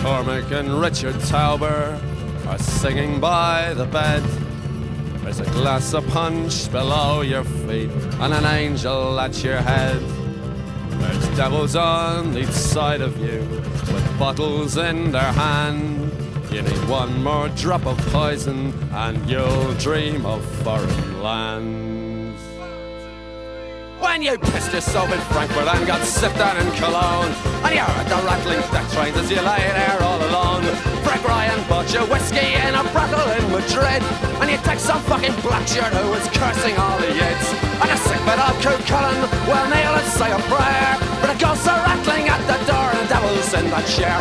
Cormac and Richard Tauber are singing by the bed. There's a glass of punch below your feet and an angel at your head. There's devils on each side of you with bottles in their hand. You need one more drop of poison and you'll dream of foreign lands. When you pissed yourself in Frankfurt and got sipped down in Cologne, and you heard the rattling death trains as you lay there all alone, Frank Ryan bought you whiskey in a brothel in Madrid, and you take some fucking black shirt who was cursing all the yids, and a sick bit of Cú Chulainn will kneel and say a prayer, but the ghosts are rattling at the door and the devil's in that chair.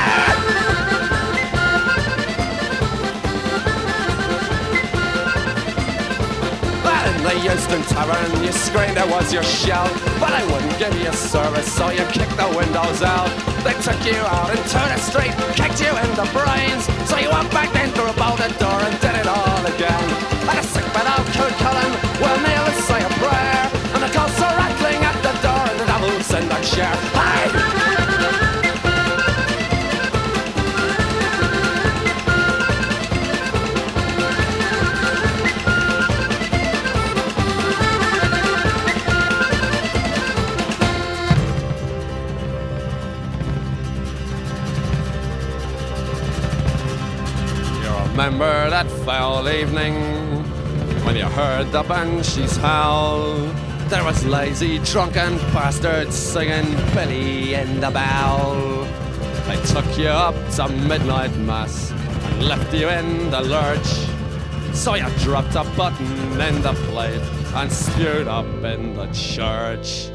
The Euston Tavern, you screamed it was your shell, but I wouldn't give you service, so you kicked the windows out. They took you out into the street, kicked you in the brains, so you went back in through a bolted door and did it all again. And a sick bit of Cú Chulainn will kneel and say a prayer, and the ghosts are rattling at the door and the devil's in that chair. Hey! Remember that foul evening when you heard the banshees howl? There was lazy, drunken bastards singing Billy in the Bowl. They took you up to midnight mass and left you in the lurch. So you dropped a button in the plate and spewed up in the church.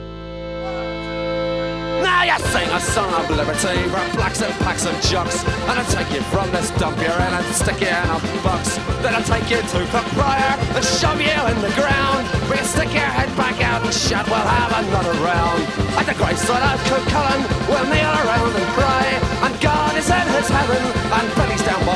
Now you sing a song of liberty for blacks and packs of jocks, and I'll take you from this dump you're in and stick you in a box. Then I'll take you to Cookbriar and shove you in the ground, where you stick your head back out and shout, we'll have another round. At the graveside of Cú Chulainn, we'll kneel around and cry, and God is in his heaven and Billy's down